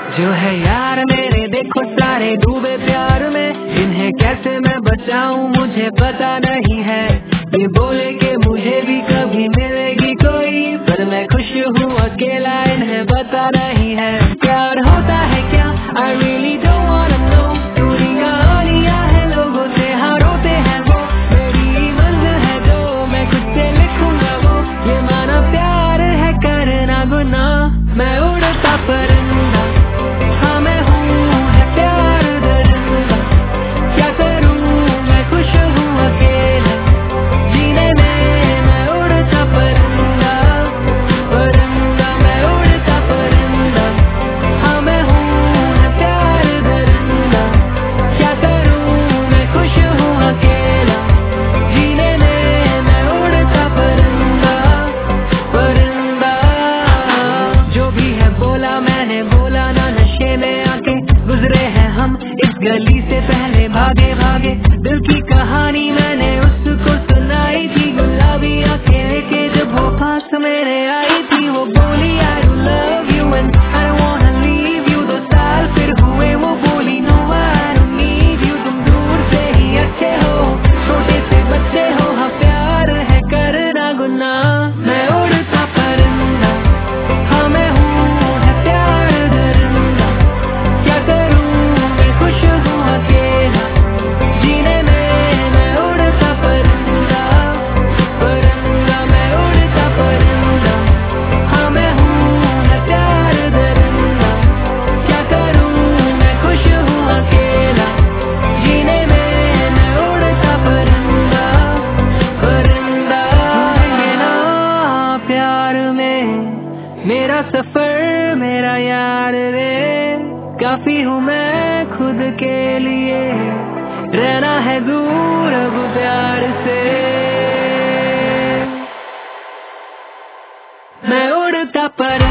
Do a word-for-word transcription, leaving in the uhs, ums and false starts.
जो है यार मेरे देखो सारे डूबे प्यार में, इन्हें कैसे मैं बचाऊं मुझे पता नहीं है। ये बोले कि मुझे भी कभी मिलेगी कोई, पर मैं खुश हूँ अकेला, इन्हें पता नहीं है प्यार होता है क्या। I really don't wanna know, पूरी कहानियाँ है लोगों से, हाँ रोते हैं वो, मेरी मंजिल है जो मैं खुद से लिखूंगा वो। ये माना प्यार है करना गुनाह, मैं उड़ता परिंदा, हाँ मैं हूँ है प्यार दरिंदा। क्या करूँ मैं खुश हूँ अकेला, जीने में मैं उड़ता परिंदा, परिंदा मैं उड़ता परिंदा, हाँ मैं हूँ है प्यार दरिंदा। क्या करूँ मैं खुश हूँ अकेला, जीने में मैं उड़ता परिंदा, परिंदा। जो भी है बोला मैंने बोला ना, नशे में आके गुजरे हैं हम इस गली से, पहले भागे भागे दिल की कहानी मैंने उसको सुनाई थी। गुलाबी आंखें लेके जब वो पास मेरे आई थी, वो बोली I love you and I don't wanna leave you। दो साल फिर हुए वो बोली no I don't need you। तुम दूर से ही अच्छे हो, छोटे से बच्चे हो, हाँ प्यार है करना गुनाह, मैं उड़ता परिंदा, हाँ मैं हूँ है प्यार दरिंदा। क्या करूँ मैं खुश हूँ अकेला, जीने में मैं उड़ता परिंदा, परिंदा मैं उड़ता परिंदा, हाँ मैं हूँ है प्यार दरिंदा। क्या करूँ मैं खुश हूँ अकेला, जीने में मैं उड़ता परिंदा, परिंदा। ये ना प्यार में मेरा सफर मेरा यार रे, काफी हूँ मैं खुद के लिए, रहना है दूर अब प्यार से, मैं उड़ता पर